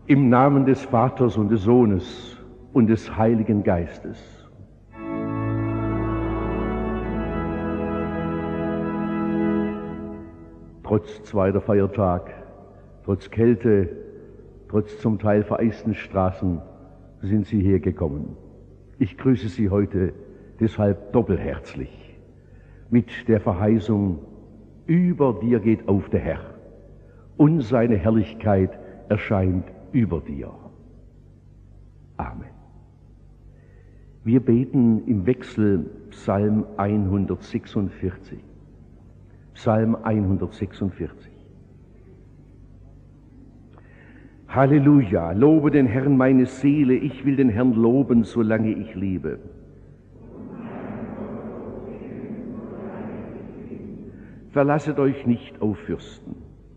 Im Namen des Vaters und des Sohnes und des Heiligen Geistes. Trotz zweiter Feiertag, trotz Kälte, trotz zum Teil vereisten Straßen sind Sie hergekommen. Ich grüße Sie heute deshalb doppelherzlich mit der Verheißung: Über dir geht auf der Herr und seine Herrlichkeit erscheint über dir. Amen. Wir beten im Wechsel Psalm 146. Psalm 146. Halleluja, lobe den Herrn meine Seele, ich will den Herrn loben, solange ich lebe. Verlasset euch nicht auf Fürsten,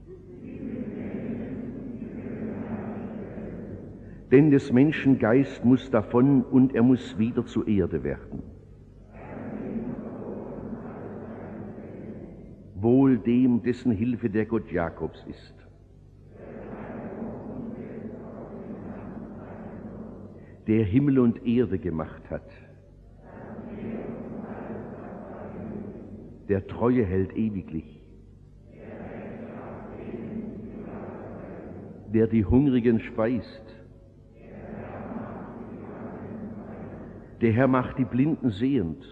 denn des Menschen Geist muss davon und er muss wieder zur Erde werden. Wohl dem, dessen Hilfe der Gott Jakobs ist. Der Himmel und Erde gemacht hat. Der Treue hält ewiglich. Der die Hungrigen speist. Der Herr macht die Blinden sehend.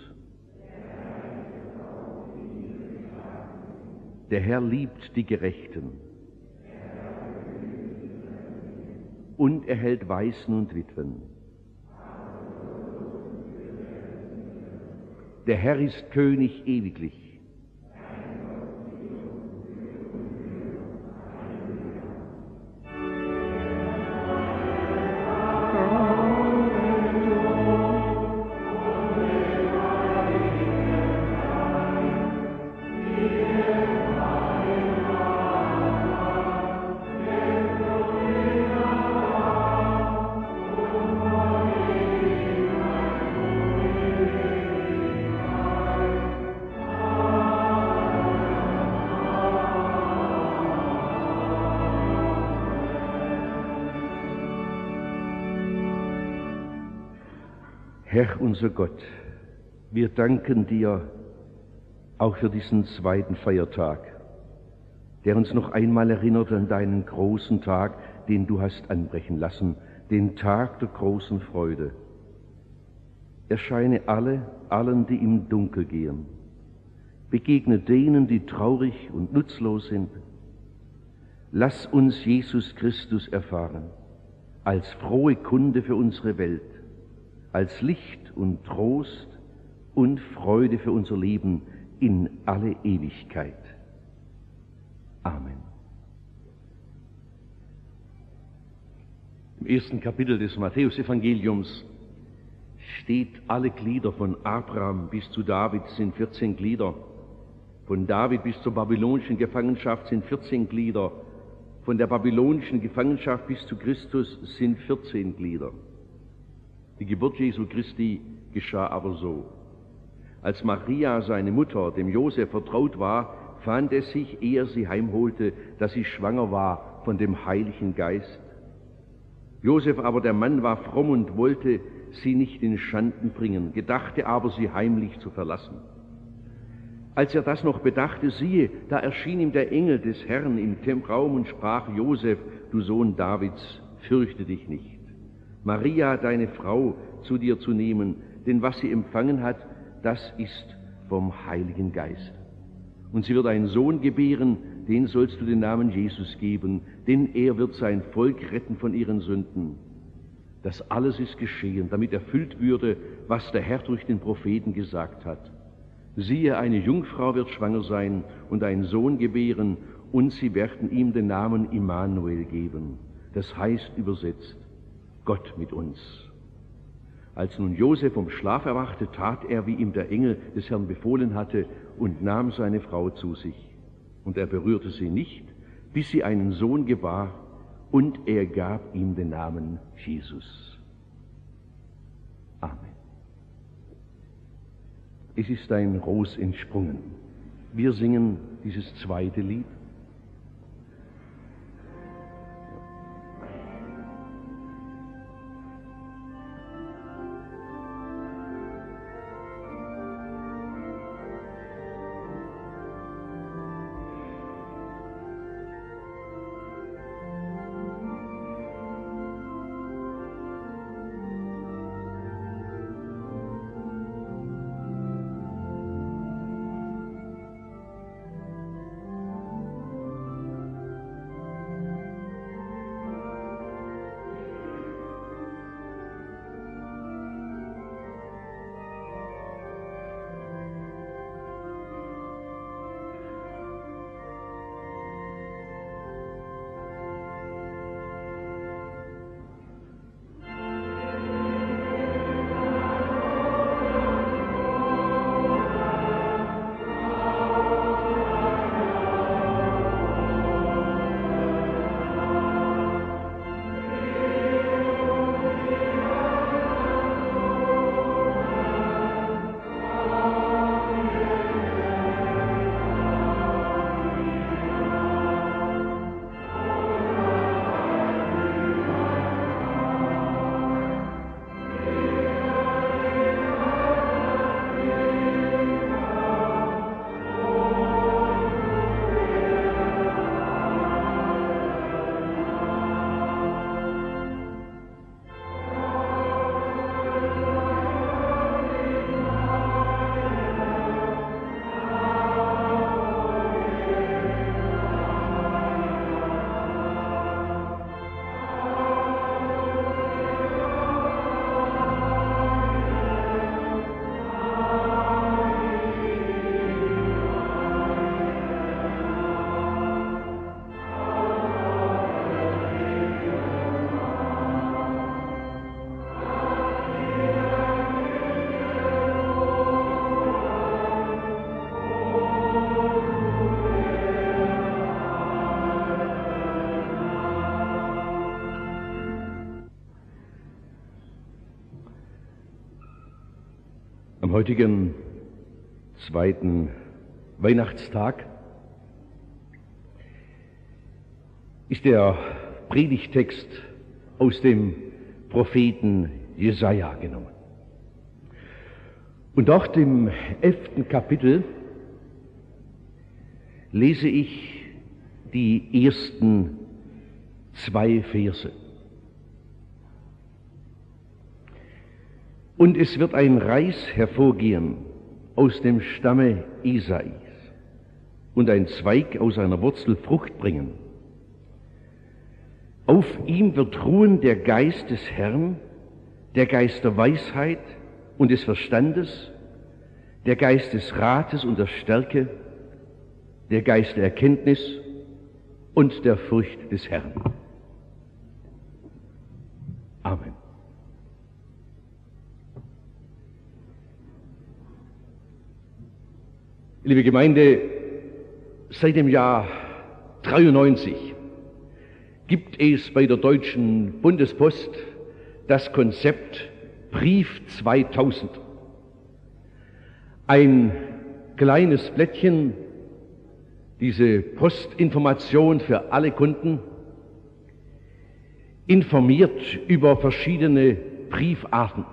Der Herr liebt die Gerechten. Und er hält Waisen und Witwen. Der Herr ist König ewiglich. Herr unser Gott, wir danken dir auch für diesen zweiten Feiertag, der uns noch einmal erinnert an deinen großen Tag, den du hast anbrechen lassen, den Tag der großen Freude. Erscheine allen, die im Dunkel gehen. Begegne denen, die traurig und nutzlos sind. Lass uns Jesus Christus erfahren, als frohe Kunde für unsere Welt, als Licht und Trost und Freude für unser Leben in alle Ewigkeit. Amen. Im ersten Kapitel des Matthäusevangeliums steht, alle Glieder von Abraham bis zu David sind 14 Glieder, von David bis zur babylonischen Gefangenschaft sind 14 Glieder, von der babylonischen Gefangenschaft bis zu Christus sind 14 Glieder. Die Geburt Jesu Christi geschah aber so: Als Maria, seine Mutter, dem Josef vertraut war, fand es sich, ehe er sie heimholte, dass sie schwanger war von dem Heiligen Geist. Josef aber, der Mann, war fromm und wollte sie nicht in Schanden bringen, gedachte aber, sie heimlich zu verlassen. Als er das noch bedachte, siehe, da erschien ihm der Engel des Herrn im Traum und sprach: Josef, du Sohn Davids, fürchte dich nicht, Maria, deine Frau, zu dir zu nehmen, denn was sie empfangen hat, das ist vom Heiligen Geist. Und sie wird einen Sohn gebären, den sollst du den Namen Jesus geben, denn er wird sein Volk retten von ihren Sünden. Das alles ist geschehen, damit erfüllt würde, was der Herr durch den Propheten gesagt hat. Siehe, eine Jungfrau wird schwanger sein und einen Sohn gebären, und sie werden ihm den Namen Immanuel geben. Das heißt übersetzt: Gott mit uns. Als nun Josef vom Schlaf erwachte, tat er, wie ihm der Engel des Herrn befohlen hatte, und nahm seine Frau zu sich. Und er berührte sie nicht, bis sie einen Sohn gebar, und er gab ihm den Namen Jesus. Amen. Es ist ein Ros entsprungen. Wir singen dieses zweite Lied. Am heutigen zweiten Weihnachtstag ist der Predigtext aus dem Propheten Jesaja genommen. Und dort im 11. Kapitel lese ich die ersten 2 Verse. Und es wird ein Reis hervorgehen aus dem Stamme Isais und ein Zweig aus einer Wurzel Frucht bringen. Auf ihm wird ruhen der Geist des Herrn, der Geist der Weisheit und des Verstandes, der Geist des Rates und der Stärke, der Geist der Erkenntnis und der Furcht des Herrn. Amen. Liebe Gemeinde, seit dem Jahr 93 gibt es bei der Deutschen Bundespost das Konzept Brief 2000. Ein kleines Blättchen, diese Postinformation für alle Kunden, informiert über verschiedene Briefarten.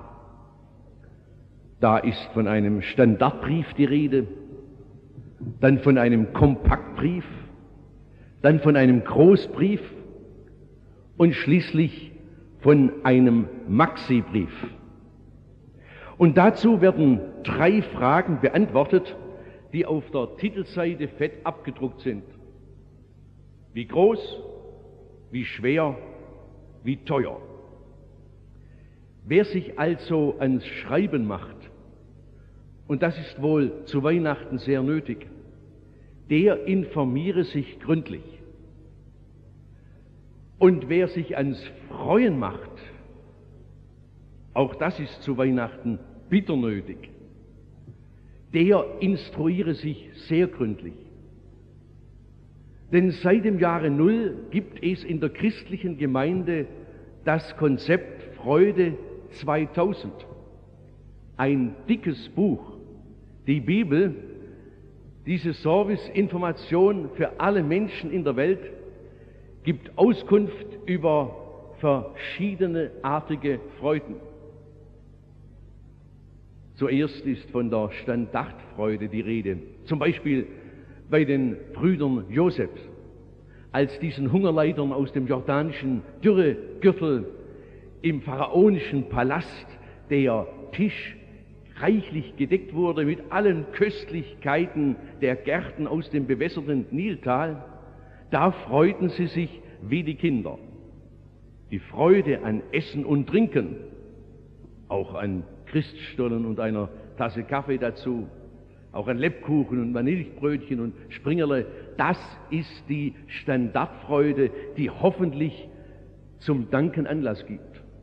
Da ist von einem Standardbrief die Rede, dann von einem Kompaktbrief, dann von einem Großbrief und schließlich von einem Maxibrief. Und dazu werden 3 Fragen beantwortet, die auf der Titelseite fett abgedruckt sind. Wie groß, wie schwer, wie teuer. Wer sich also ans Schreiben macht, und das ist wohl zu Weihnachten sehr nötig, der informiere sich gründlich. Und wer sich ans Freuen macht, auch das ist zu Weihnachten bitter nötig, der instruiere sich sehr gründlich. Denn seit dem Jahre 0 gibt es in der christlichen Gemeinde das Konzept Freude 2000. Ein dickes Buch, die Bibel, diese Serviceinformation für alle Menschen in der Welt, gibt Auskunft über verschiedene artige Freuden. Zuerst ist von der Standardfreude die Rede, zum Beispiel bei den Brüdern Josefs, als diesen Hungerleidern aus dem jordanischen Dürregürtel im pharaonischen Palast der Tisch reichlich gedeckt wurde mit allen Köstlichkeiten der Gärten aus dem bewässerten Niltal, da freuten sie sich wie die Kinder. Die Freude an Essen und Trinken, auch an Christstollen und einer Tasse Kaffee dazu, auch an Lebkuchen und Vanillebrötchen und Springerle, das ist die Standardfreude, die hoffentlich zum Danken Anlass gibt.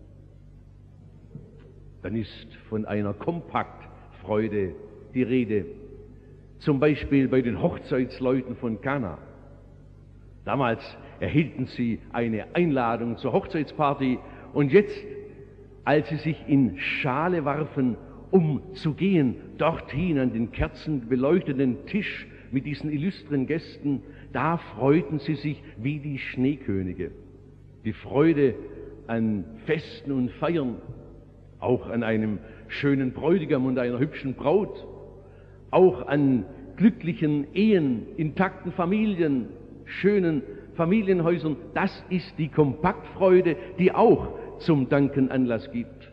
Dann ist von einer Kompaktfreude die Rede, zum Beispiel bei den Hochzeitsleuten von Kana. Damals erhielten sie eine Einladung zur Hochzeitsparty und jetzt, als sie sich in Schale warfen, um zu gehen, dorthin an den kerzenbeleuchteten Tisch mit diesen illustren Gästen, da freuten sie sich wie die Schneekönige. Die Freude an Festen und Feiern, auch an einem schönen Bräutigam und einer hübschen Braut, auch an glücklichen Ehen, intakten Familien, schönen Familienhäusern, das ist die Kompaktfreude, die auch zum Danken Anlass gibt.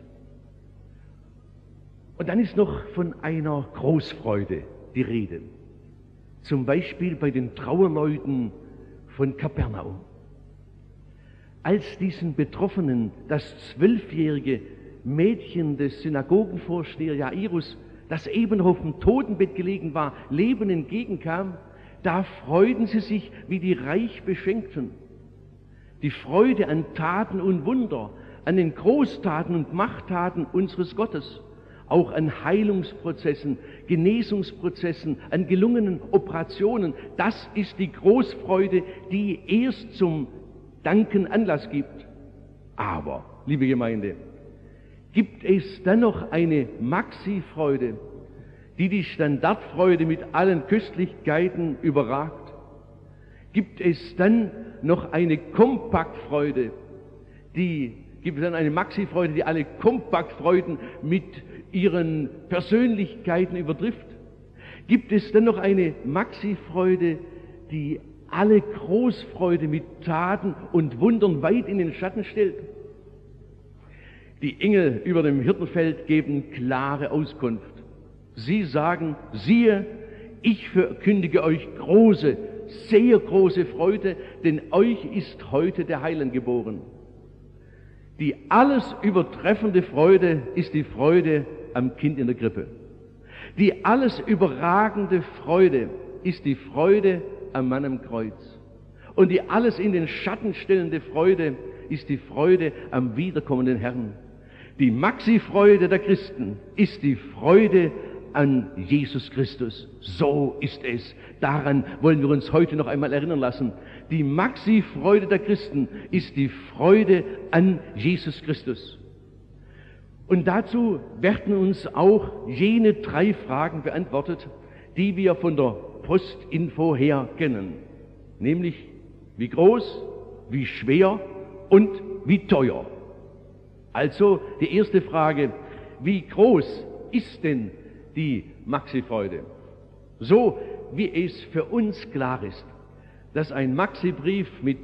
Und dann ist noch von einer Großfreude die Rede, zum Beispiel bei den Trauerleuten von Kapernaum. Als diesen Betroffenen das 12-jährige Mädchen des Synagogenvorstehers Jairus, das eben auf dem Totenbett gelegen war, Leben entgegenkam, da freuten sie sich wie die reich Beschenkten. Die Freude an Taten und Wunder, an den Großtaten und Machttaten unseres Gottes, auch an Heilungsprozessen, Genesungsprozessen, an gelungenen Operationen, das ist die Großfreude, die erst zum Danken Anlass gibt. Aber, liebe Gemeinde, gibt es dann noch eine Maxi-Freude, die die Standardfreude mit allen Köstlichkeiten überragt? Gibt es dann noch eine Kompaktfreude, gibt es dann eine Maxifreude, die alle Kompaktfreuden mit ihren Persönlichkeiten übertrifft? Gibt es dann noch eine Maxifreude, die alle Großfreude mit Taten und Wundern weit in den Schatten stellt? Die Engel über dem Hirtenfeld geben klare Auskunft. Sie sagen, siehe, ich verkündige euch große, sehr große Freude, denn euch ist heute der Heiland geboren. Die alles übertreffende Freude ist die Freude am Kind in der Krippe. Die alles überragende Freude ist die Freude am Mann am Kreuz. Und die alles in den Schatten stellende Freude ist die Freude am wiederkommenden Herrn. Die Maxi-Freude der Christen ist die Freude an Jesus Christus. So ist es. Daran wollen wir uns heute noch einmal erinnern lassen. Die Maxi-Freude der Christen ist die Freude an Jesus Christus. Und dazu werden uns auch jene 3 Fragen beantwortet, die wir von der Postinfo her kennen. Nämlich, wie groß, wie schwer und wie teuer. Also die erste Frage, wie groß ist denn die Maxi-Freude? So wie es für uns klar ist, dass ein Maxi-Brief mit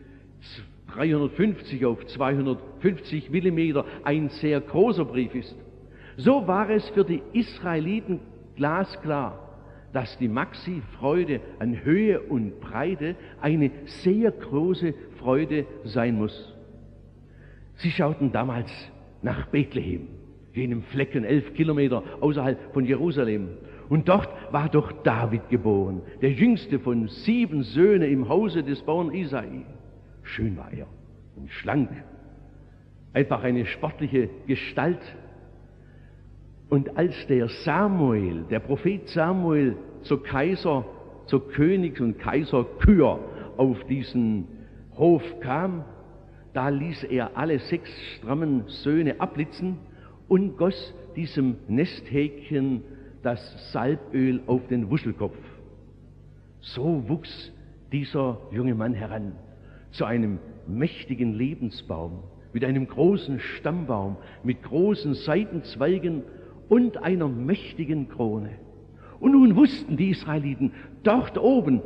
350 auf 250 Millimeter ein sehr großer Brief ist, so war es für die Israeliten glasklar, dass die Maxi-Freude an Höhe und Breite eine sehr große Freude sein muss. Sie schauten damals nach Bethlehem, jenem Flecken 11 Kilometer außerhalb von Jerusalem. Und dort war doch David geboren, der jüngste von 7 Söhnen im Hause des Bauern Isai. Schön war er und schlank, einfach eine sportliche Gestalt. Und als der Samuel, der Prophet Samuel, zur Königs- und Kaiserkür auf diesen Hof kam, da ließ er alle 6 strammen Söhne abblitzen und goss diesem Nesthäkchen das Salböl auf den Wuschelkopf. So wuchs dieser junge Mann heran zu einem mächtigen Lebensbaum, mit einem großen Stammbaum, mit großen Seitenzweigen und einer mächtigen Krone. Und nun wussten die Israeliten, dort oben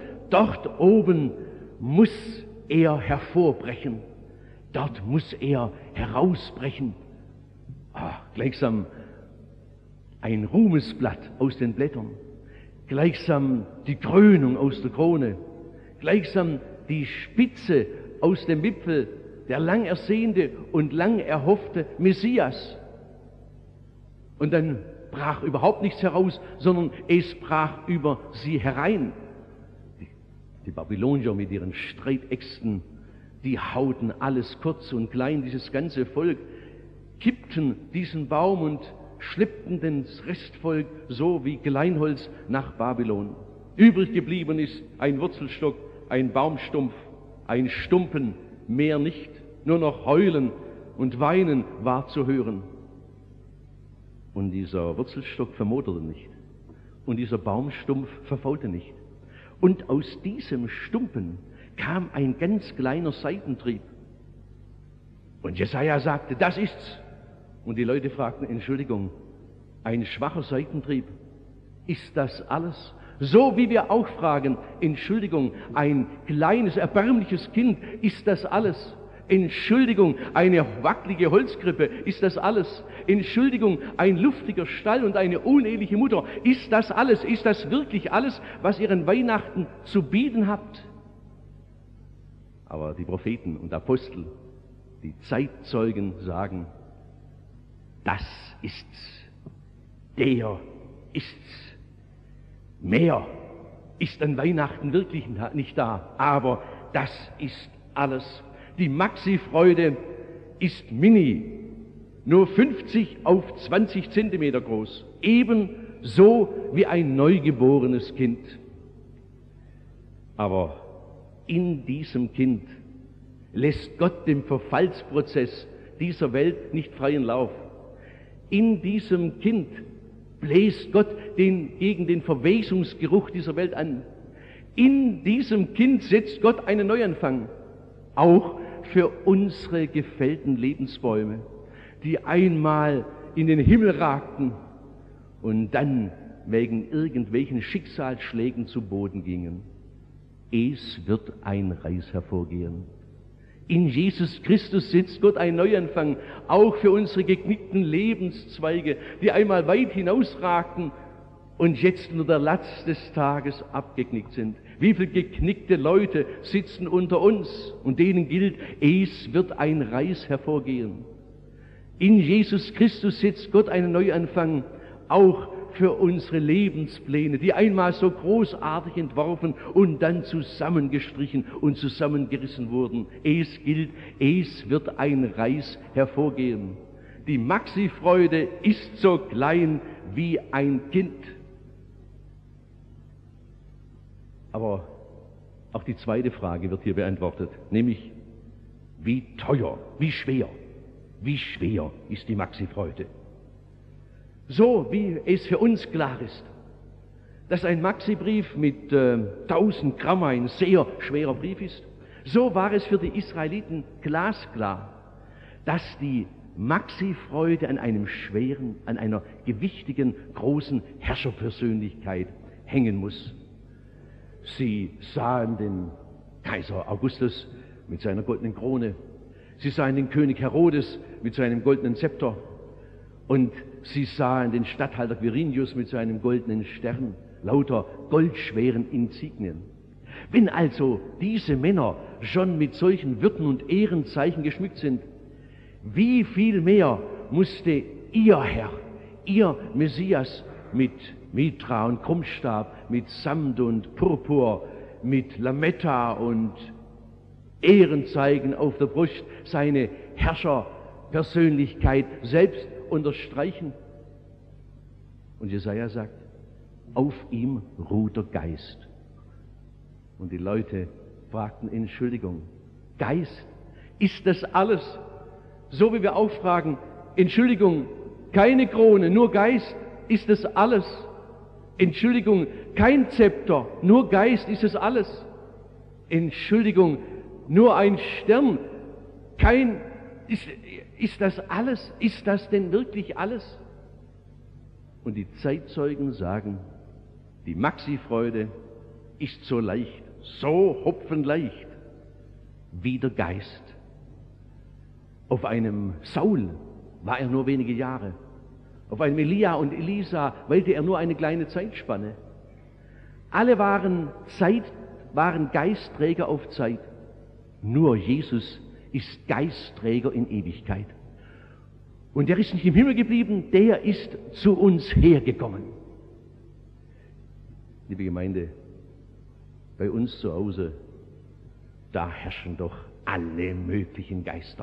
muss er hervorbrechen, dort muss er herausbrechen. Gleichsam ein Ruhmesblatt aus den Blättern, gleichsam die Krönung aus der Krone, gleichsam die Spitze aus dem Wipfel, der lang ersehnte und lang erhoffte Messias. Und dann brach überhaupt nichts heraus, sondern es brach über sie herein. Die Babylonier mit ihren Streitäxten, die hauten alles kurz und klein, dieses ganze Volk, kippten diesen Baum und schleppten das Restvolk so wie Kleinholz nach Babylon. Übrig geblieben ist ein Wurzelstock, ein Baumstumpf, ein Stumpen, mehr nicht. Nur noch Heulen und Weinen war zu hören. Und dieser Wurzelstock vermoderte nicht. Und dieser Baumstumpf verfaulte nicht. Und aus diesem Stumpen kam ein ganz kleiner Seitentrieb. Und Jesaja sagte, das ist's. Und die Leute fragten, Entschuldigung, ein schwacher Seitentrieb, ist das alles? So wie wir auch fragen, Entschuldigung, ein kleines, erbärmliches Kind, ist das alles? Entschuldigung, eine wackelige Holzkrippe, ist das alles? Entschuldigung, ein luftiger Stall und eine uneheliche Mutter, ist das alles? Ist das wirklich alles, was ihr an Weihnachten zu bieten habt? Aber die Propheten und Apostel, die Zeitzeugen sagen, das ist's, der ist's. Mehr ist an Weihnachten wirklich nicht da, aber das ist alles. Die Maxi-Freude ist mini, nur 50 auf 20 Zentimeter groß, ebenso wie ein neugeborenes Kind. Aber in diesem Kind lässt Gott dem Verfallsprozess dieser Welt nicht freien Lauf. In diesem Kind bläst Gott gegen den Verwesungsgeruch dieser Welt an. In diesem Kind setzt Gott einen Neuanfang, auch für unsere gefällten Lebensbäume, die einmal in den Himmel ragten und dann wegen irgendwelchen Schicksalsschlägen zu Boden gingen. Es wird ein Reis hervorgehen. In Jesus Christus setzt Gott einen Neuanfang, auch für unsere geknickten Lebenszweige, die einmal weit hinausragten und jetzt nur der Latz des Tages abgeknickt sind. Wie viele geknickte Leute sitzen unter uns und denen gilt, es wird ein Reis hervorgehen. In Jesus Christus setzt Gott einen Neuanfang, auch für unsere Lebenspläne, die einmal so großartig entworfen und dann zusammengestrichen und zusammengerissen wurden. Es gilt, es wird ein Reis hervorgehen. Die Maxi-Freude ist so klein wie ein Kind. Aber auch die zweite Frage wird hier beantwortet, nämlich wie teuer, wie schwer ist die Maxi-Freude? So wie es für uns klar ist, dass ein Maxi-Brief mit 1000 Gramm ein sehr schwerer Brief ist, so war es für die Israeliten glasklar, dass die Maxi-Freude an einem schweren, an einer gewichtigen, großen Herrscherpersönlichkeit hängen muss. Sie sahen den Kaiser Augustus mit seiner goldenen Krone, sie sahen den König Herodes mit seinem goldenen Zepter und sie sahen den Statthalter Quirinius mit seinem goldenen Stern, lauter goldschweren Insignien. Wenn also diese Männer schon mit solchen Würden und Ehrenzeichen geschmückt sind, wie viel mehr musste ihr Herr, ihr Messias mit Mitra und Krummstab, mit Samt und Purpur, mit Lametta und Ehrenzeichen auf der Brust seine Herrscherpersönlichkeit selbst unterstreichen. Und Jesaja sagt, auf ihm ruht der Geist. Und die Leute fragten, Entschuldigung, Geist, ist das alles? So wie wir auch fragen, Entschuldigung, keine Krone, nur Geist, ist das alles? Entschuldigung, kein Zepter, nur Geist, ist das alles? Entschuldigung, nur ein Stern, ist das alles? Ist das denn wirklich alles? Und die Zeitzeugen sagen, die Maxi-Freude ist so leicht, so hopfenleicht wie der Geist. Auf einem Saul war er nur wenige Jahre. Auf einem Elia und Elisa weilte er nur eine kleine Zeitspanne. Alle waren Geistträger auf Zeit. Nur Jesus ist Geistträger in Ewigkeit. Und er ist nicht im Himmel geblieben, der ist zu uns hergekommen. Liebe Gemeinde, bei uns zu Hause, da herrschen doch alle möglichen Geister,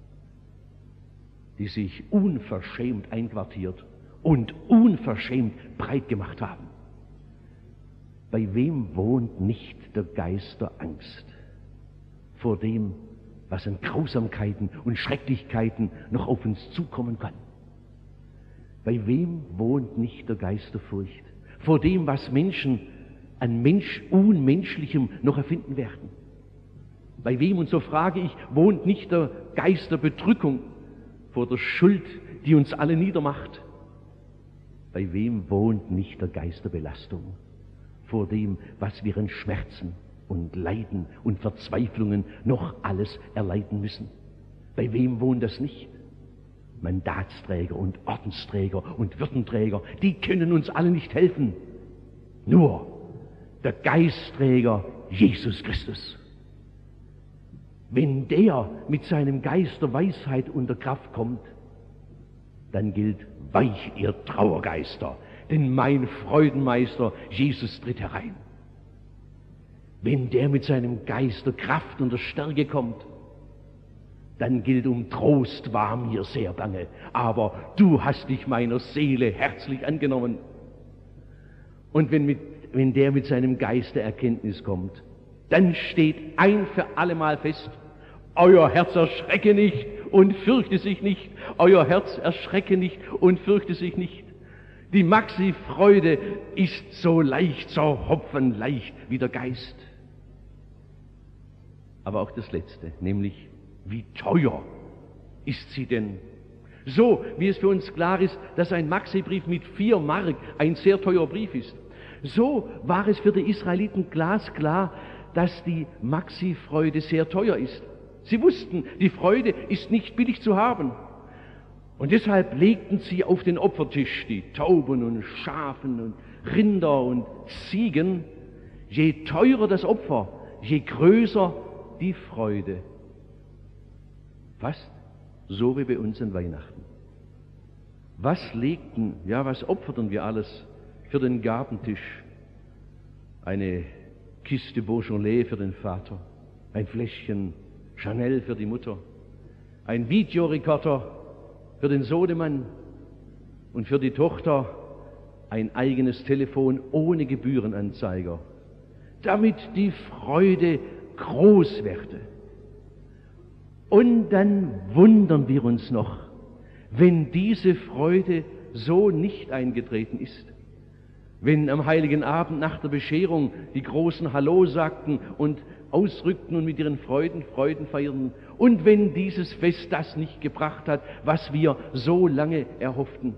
die sich unverschämt einquartiert und unverschämt breit gemacht haben. Bei wem wohnt nicht der Geist der Angst vor dem, was an Grausamkeiten und Schrecklichkeiten noch auf uns zukommen kann? Bei wem wohnt nicht der Geist der Furcht vor dem, was Menschen an Unmenschlichem noch erfinden werden? Bei wem, und so frage ich, wohnt nicht der Geist der Bedrückung vor der Schuld, die uns alle niedermacht? Bei wem wohnt nicht der Geist der Belastung vor dem, was wir an Schmerzen und Leiden und Verzweiflungen noch alles erleiden müssen? Bei wem wohnt das nicht? Mandatsträger und Ordensträger und Würdenträger, die können uns alle nicht helfen. Nur der Geistträger Jesus Christus. Wenn der mit seinem Geist der Weisheit und der Kraft kommt, dann gilt, weich ihr Trauergeister, denn mein Freudenmeister Jesus tritt herein. Wenn der mit seinem Geist der Kraft und der Stärke kommt, dann gilt, um Trost war mir sehr bange, aber du hast dich meiner Seele herzlich angenommen. Und wenn der mit seinem Geist der Erkenntnis kommt, dann steht ein für allemal fest, euer Herz erschrecke nicht und fürchte sich nicht, euer Herz erschrecke nicht und fürchte sich nicht. Die Maxi-Freude ist so leicht, so hopfenleicht wie der Geist. Aber auch das Letzte, nämlich wie teuer ist sie denn? So wie es für uns klar ist, dass ein Maxi-Brief mit 4 Mark ein sehr teurer Brief ist, so war es für die Israeliten glasklar, dass die Maxi-Freude sehr teuer ist. Sie wussten, die Freude ist nicht billig zu haben. Und deshalb legten sie auf den Opfertisch die Tauben und Schafen und Rinder und Ziegen. Je teurer das Opfer, je größer die Freude. Fast so wie bei uns an Weihnachten. Was opferten wir alles für den Gabentisch? Eine Kiste Beaujolais für den Vater, ein Fläschchen Chanel für die Mutter, ein Videorekorder für den Sohnemann und für die Tochter ein eigenes Telefon ohne Gebührenanzeiger, damit die Freude groß werde. Und dann wundern wir uns noch, wenn diese Freude so nicht eingetreten ist. Wenn am heiligen Abend nach der Bescherung die Großen Hallo sagten und ausrückten und mit ihren Freuden feierten, und wenn dieses Fest das nicht gebracht hat, was wir so lange erhofften.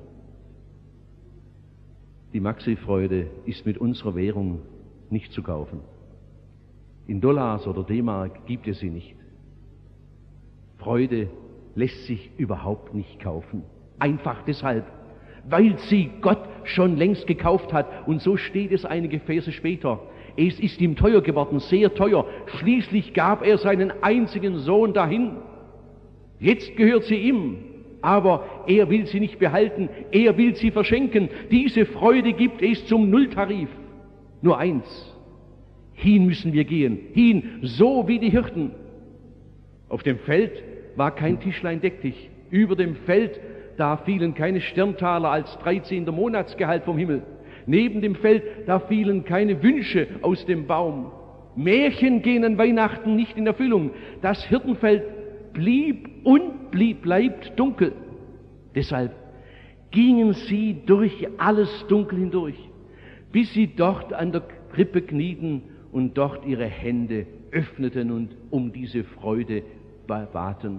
Die Maxi-Freude ist mit unserer Währung nicht zu kaufen. In Dollars oder D-Mark gibt es sie nicht. Freude lässt sich überhaupt nicht kaufen. Einfach deshalb, weil sie Gott schon längst gekauft hat. Und so steht es einige Verse später. Es ist ihm teuer geworden, sehr teuer. Schließlich gab er seinen einzigen Sohn dahin. Jetzt gehört sie ihm, aber er will sie nicht behalten, er will sie verschenken. Diese Freude gibt es zum Nulltarif. Nur eins, hin müssen wir gehen, hin, so wie die Hirten. Auf dem Feld war kein Tischlein deck dich. Über dem Feld, da fielen keine Sterntaler als 13. Monatsgehalt vom Himmel. Neben dem Feld, da fielen keine Wünsche aus dem Baum. Märchen gehen an Weihnachten nicht in Erfüllung. Das Hirtenfeld bleibt dunkel. Deshalb gingen sie durch alles Dunkel hindurch, bis sie dort an der Krippe knieten und dort ihre Hände öffneten und um diese Freude baten.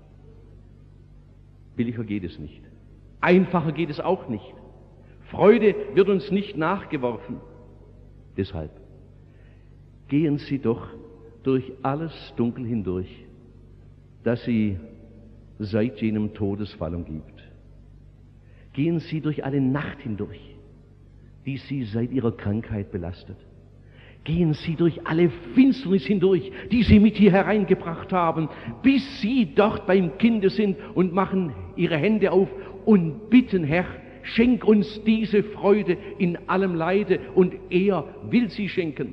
Billiger geht es nicht. Einfacher geht es auch nicht. Freude wird uns nicht nachgeworfen. Deshalb gehen Sie doch durch alles Dunkel hindurch, das Sie seit jenem Todesfall umgibt. Gehen Sie durch alle Nacht hindurch, die Sie seit Ihrer Krankheit belastet. Gehen Sie durch alle Finsternis hindurch, die Sie mit hier hereingebracht haben, bis Sie dort beim Kinde sind und machen Ihre Hände auf und bitten, Herr, schenk uns diese Freude in allem Leide, und er will sie schenken.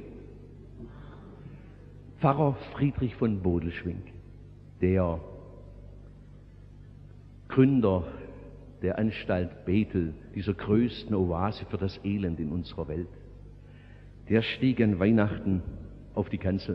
Pfarrer Friedrich von Bodelschwingh, der Gründer der Anstalt Bethel, dieser größten Oase für das Elend in unserer Welt, der stieg an Weihnachten auf die Kanzel.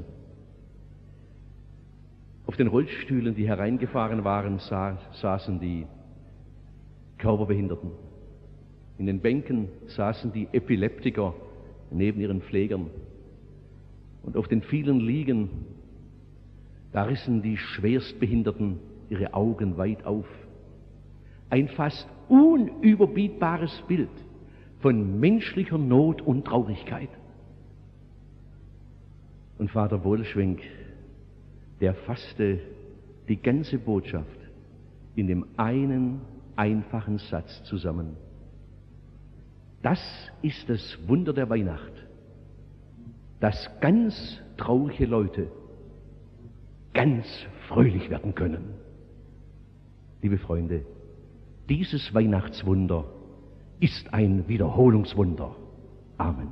Auf den Rollstühlen, die hereingefahren waren, saßen die Körperbehinderten. In den Bänken saßen die Epileptiker neben ihren Pflegern. Und auf den vielen Liegen, da rissen die Schwerstbehinderten ihre Augen weit auf. Ein fast unüberbietbares Bild von menschlicher Not und Traurigkeit. Und Vater Bodelschwingh, der fasste die ganze Botschaft in dem einen einfachen Satz zusammen. Das ist das Wunder der Weihnacht, dass ganz traurige Leute ganz fröhlich werden können. Liebe Freunde, dieses Weihnachtswunder ist ein Wiederholungswunder. Amen.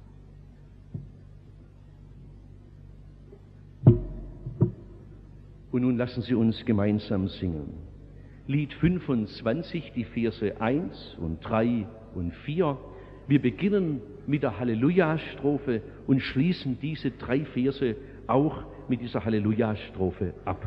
Und nun lassen Sie uns gemeinsam singen. Lied 25, die Verse 1 und 3 und 4. Wir beginnen mit der Halleluja-Strophe und schließen diese 3 Verse auch mit dieser Halleluja-Strophe ab.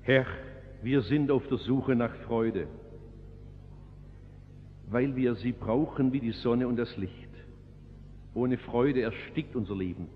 Herr, wir sind auf der Suche nach Freude, weil wir sie brauchen wie die Sonne und das Licht. Ohne Freude erstickt unser Leben.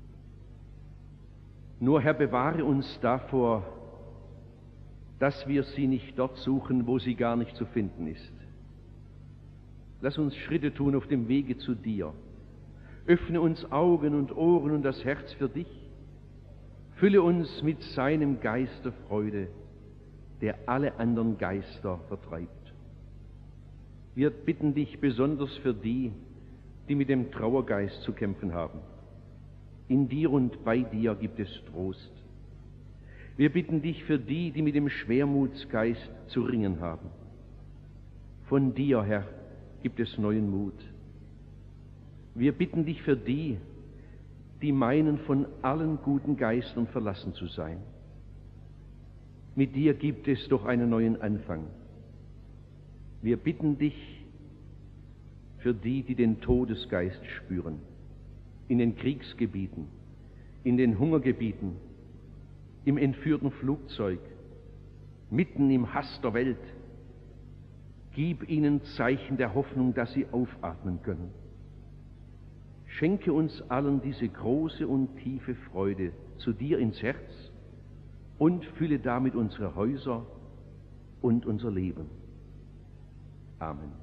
Nur, Herr, bewahre uns davor, dass wir sie nicht dort suchen, wo sie gar nicht zu finden ist. Lass uns Schritte tun auf dem Wege zu dir. Öffne uns Augen und Ohren und das Herz für dich. Fülle uns mit seinem Geist der Freude, der alle anderen Geister vertreibt. Wir bitten dich besonders für die, die mit dem Trauergeist zu kämpfen haben. In dir und bei dir gibt es Trost. Wir bitten dich für die, die mit dem Schwermutsgeist zu ringen haben. Von dir, Herr, gibt es neuen Mut. Wir bitten dich für die, die meinen, von allen guten Geistern verlassen zu sein. Mit dir gibt es doch einen neuen Anfang. Wir bitten dich für die, die den Todesgeist spüren, in den Kriegsgebieten, in den Hungergebieten, im entführten Flugzeug, mitten im Hass der Welt. Gib ihnen Zeichen der Hoffnung, dass sie aufatmen können. Schenke uns allen diese große und tiefe Freude zu dir ins Herz und fülle damit unsere Häuser und unser Leben. Amen.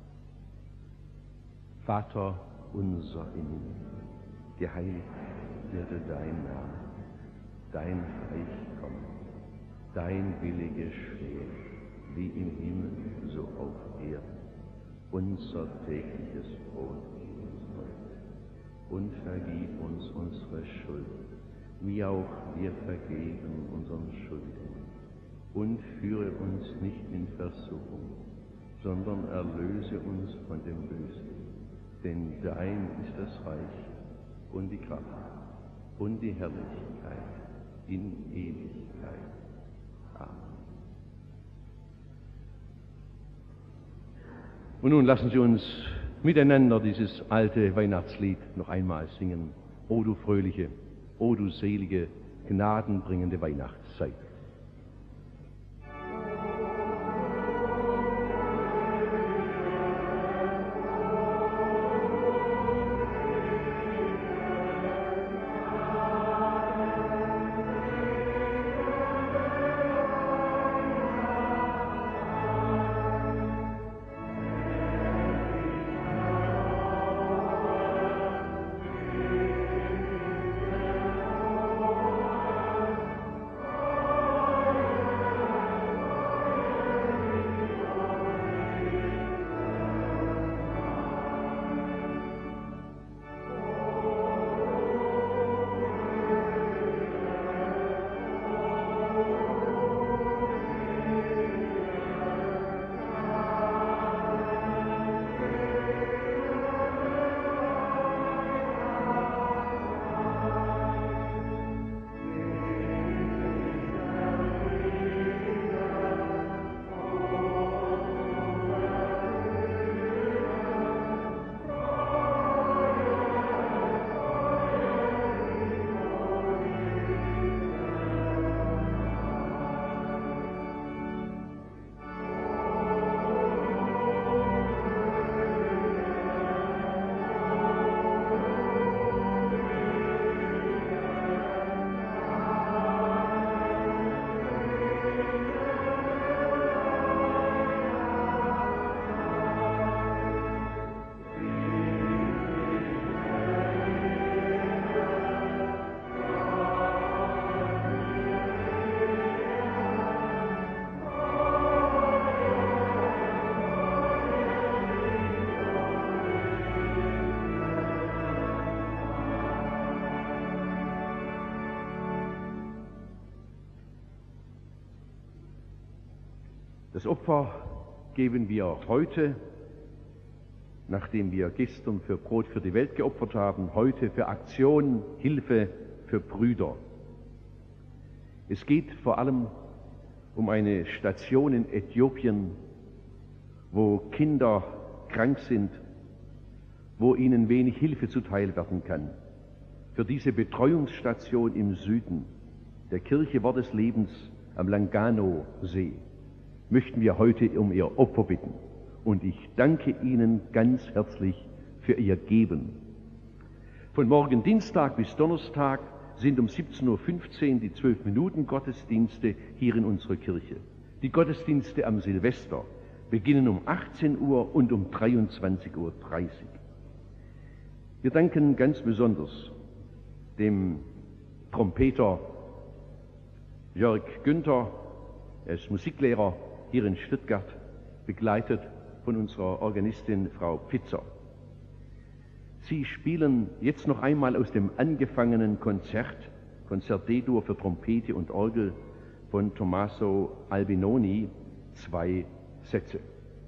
Vater unser im Himmel, geheiligt werde dein Name, dein Reich komme, dein Wille geschehe, wie im Himmel, so auf Erden. Unser tägliches Brot gib uns heute und vergib uns unsere Schuld, wie auch wir vergeben unseren Schuldigen. Und führe uns nicht in Versuchung, sondern erlöse uns von dem Bösen. Denn dein ist das Reich und die Kraft und die Herrlichkeit in Ewigkeit. Amen. Und nun lassen Sie uns miteinander dieses alte Weihnachtslied noch einmal singen. O du fröhliche, o du selige, gnadenbringende Weihnachtszeit. Das Opfer geben wir heute, nachdem wir gestern für Brot für die Welt geopfert haben, heute für Aktion, Hilfe für Brüder. Es geht vor allem um eine Station in Äthiopien, wo Kinder krank sind, wo ihnen wenig Hilfe zuteil werden kann. Für diese Betreuungsstation im Süden der Kirche Wort des Lebens am Lagano-See, möchten wir heute um Ihr Opfer bitten. Und ich danke Ihnen ganz herzlich für Ihr Geben. Von morgen Dienstag bis Donnerstag sind um 17:15 Uhr die 12-Minuten-Gottesdienste hier in unserer Kirche. Die Gottesdienste am Silvester beginnen um 18 Uhr und um 23:30 Uhr. Wir danken ganz besonders dem Trompeter Jörg Günther. Er ist Musiklehrer hier in Stuttgart, begleitet von unserer Organistin Frau Pfitzer. Sie spielen jetzt noch einmal aus dem angefangenen Konzert D-Dur für Trompete und Orgel von Tommaso Albinoni 2 Sätze.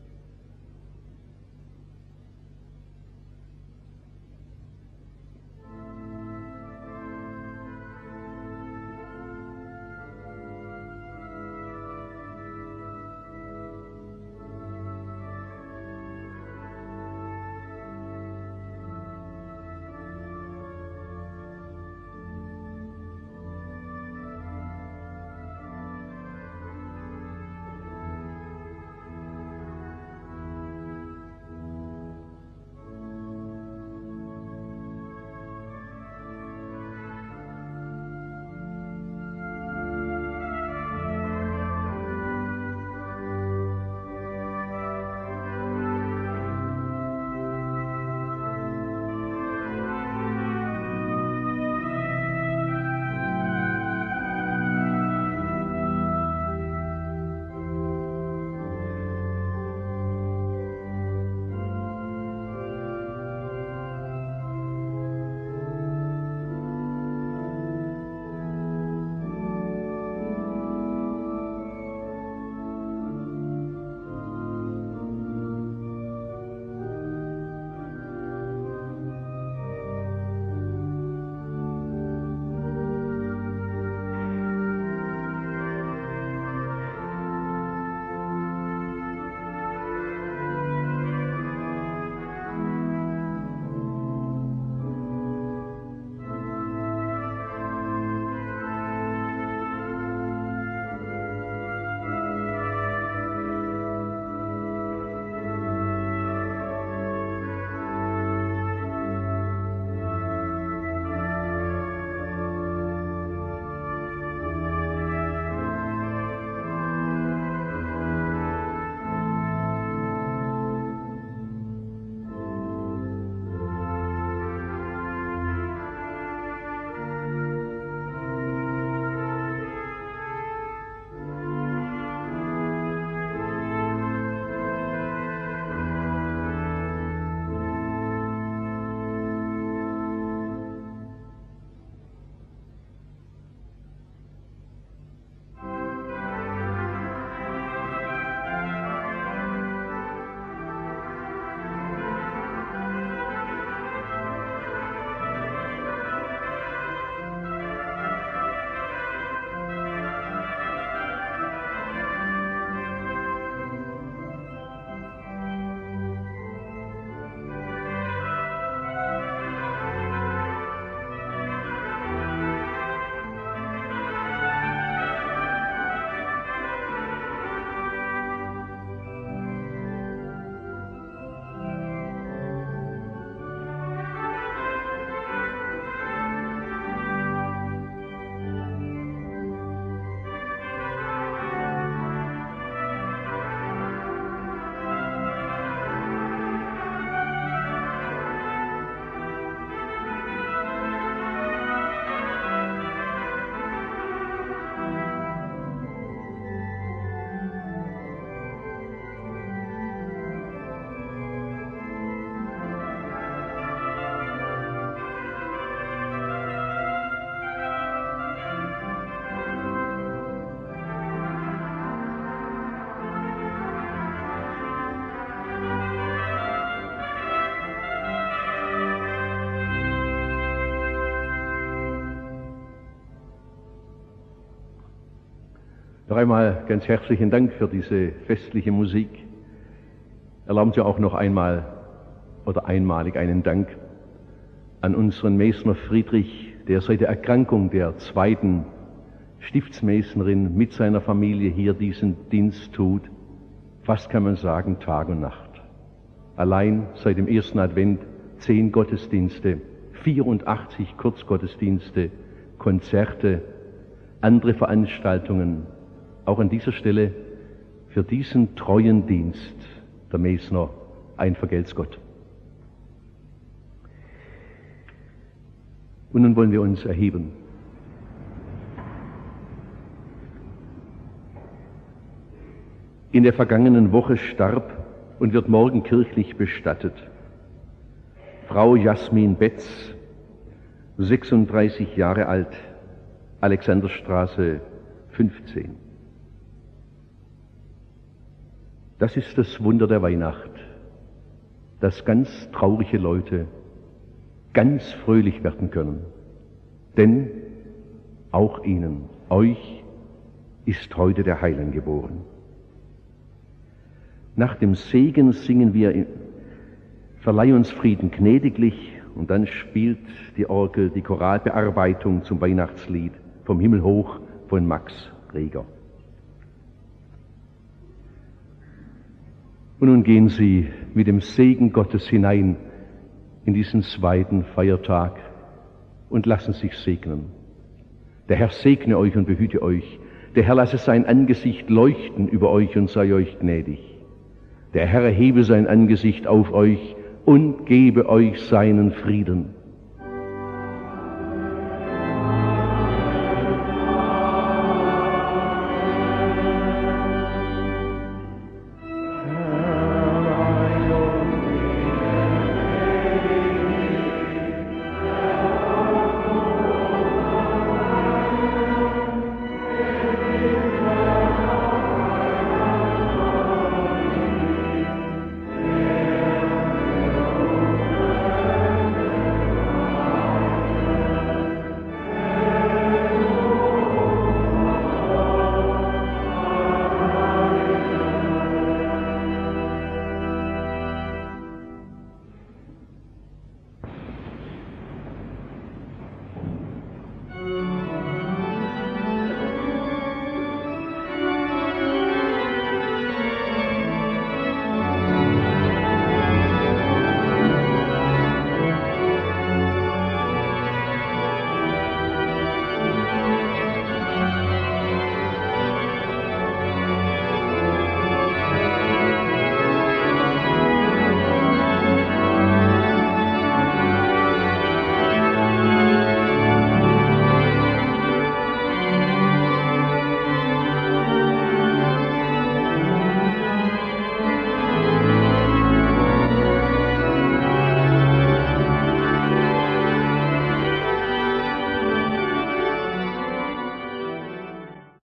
Noch einmal ganz herzlichen Dank für diese festliche Musik. Erlauben Sie auch noch einmal oder einmalig einen Dank an unseren Mesner Friedrich, der seit der Erkrankung der zweiten Stiftsmesnerin mit seiner Familie hier diesen Dienst tut, fast kann man sagen Tag und Nacht. Allein seit dem ersten Advent 10 Gottesdienste, 84 Kurzgottesdienste, Konzerte, andere Veranstaltungen. Auch an dieser Stelle für diesen treuen Dienst der Mesner ein Vergelt's Gott. Und nun wollen wir uns erheben. In der vergangenen Woche starb und wird morgen kirchlich bestattet Frau Jasmin Betz, 36 Jahre alt, Alexanderstraße 15. Das ist das Wunder der Weihnacht, dass ganz traurige Leute ganz fröhlich werden können. Denn auch ihnen, euch, ist heute der Heiland geboren. Nach dem Segen singen wir Verleih uns Frieden gnädiglich, und dann spielt die Orgel die Choralbearbeitung zum Weihnachtslied Vom Himmel hoch von Max Reger. Und nun gehen Sie mit dem Segen Gottes hinein in diesen zweiten Feiertag und lassen sich segnen. Der Herr segne euch und behüte euch. Der Herr lasse sein Angesicht leuchten über euch und sei euch gnädig. Der Herr erhebe sein Angesicht auf euch und gebe euch seinen Frieden.